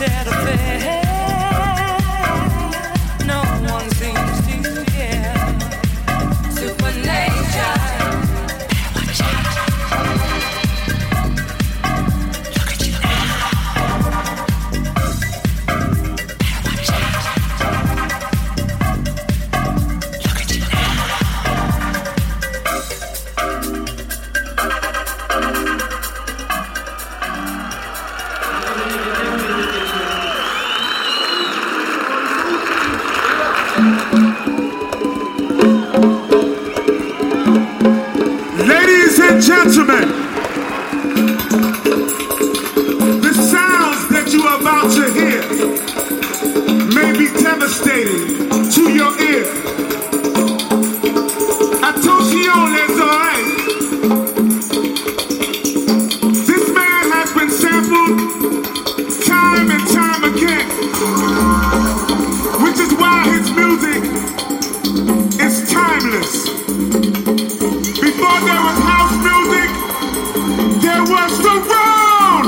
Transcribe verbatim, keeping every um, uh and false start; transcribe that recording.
Gentlemen, the sounds that you are about to hear may be devastating to your ear. Attention les oreilles. This man has been sampled